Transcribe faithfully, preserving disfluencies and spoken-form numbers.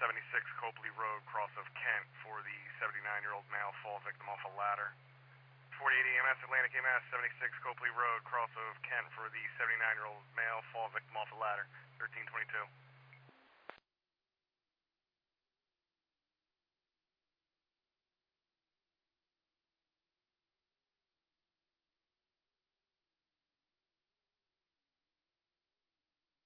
seventy-six Copley Road, cross of Kent, for the seventy-nine-year-old male fall victim off a ladder. forty-eight E M S, Atlantic E M S, seventy-six Copley Road, cross of Kent, for the seventy-nine-year-old male fall victim off a ladder. thirteen twenty-two.